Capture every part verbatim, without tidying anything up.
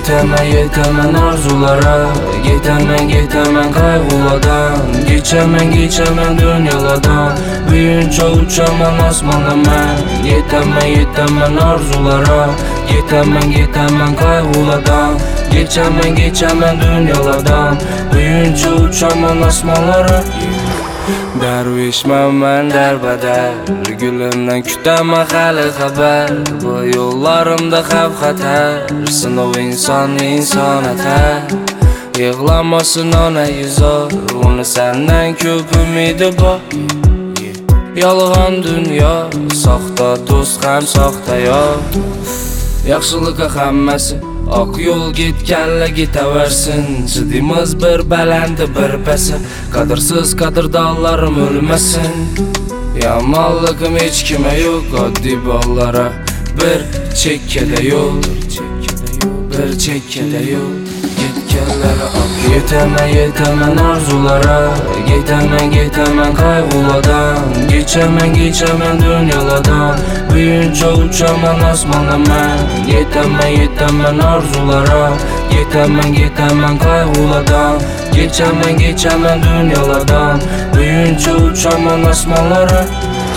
Yetemem yetemem arzulara, Getemem getemem kaygılardan, Geçemem geçemem dünyalardan, Büyünce uçamam asmana ben. Yetemem yetemem arzulara, Getemem getemem kaygılardan, Geçemem geçemem dünyalardan, Büyünce uçamam asmanlara. Dervişmem ben derbeder, Gülümden kütemem hali haber. Bu yollarımda xavf xatar, Sınov insan insan eter. Yığlamasın ona yüzar, Onu senden köp ümidi var. Yalğan dünya, Saxta dost hem saxta yar. Yaxşılıqa xəmməsi, Ak yol getkənlə getəvərsin. Cidimiz bir bələndi bir bəsə, Qadırsız qadır dağlarım ölməsin. Yamanlığım heç kimə yox, Addi ballara bir çəkkədə yol, Bir çəkkədə yol, Getkənlərə ak. Yetemem yetemem arzulara, Getemem getemem kaygılardan, Geçemem geçemem dünyalardan, Büyünce uçamam asmana ben. Yetemem yetemem arzulara, Getemem getemem kaygılardan, Geçemem geçemem dünyalardan, Büyünce uçamam asmanlara.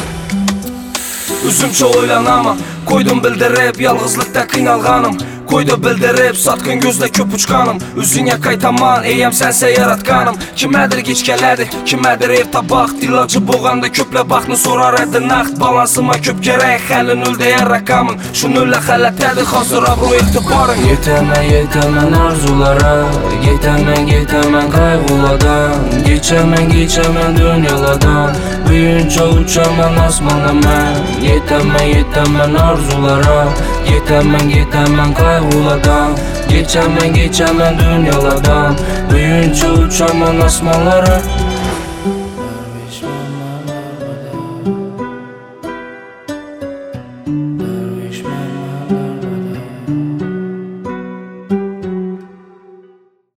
Üzümçe oylanama, Koydum bildirib yalğızlıqda qiynalğanım, Koydu bildirib satqın gözlə köp uçqanım. Üzünə qaytaman, eyəm sənsə yaratqanım. Kimədir geçkələrdi, kimədir ev tabaq, Dilacı boğanda köplə baxını sorar ədi naxt. Balansıma köp gərək, xəlin öldəyər rəqamın, Şunullə xələtədir, xasır abru etibarın. Yetemem yetemem arzulara, Getemem getemem kaygılardan, Geçemem geçemem dünyalardan, Büyünce uçamam asmana ben. Yetemem yetemem arzulara, Getemem getemem kaygılardan, Geçemem geçemem dünyalardan, Büyünce uçamam asmanlara.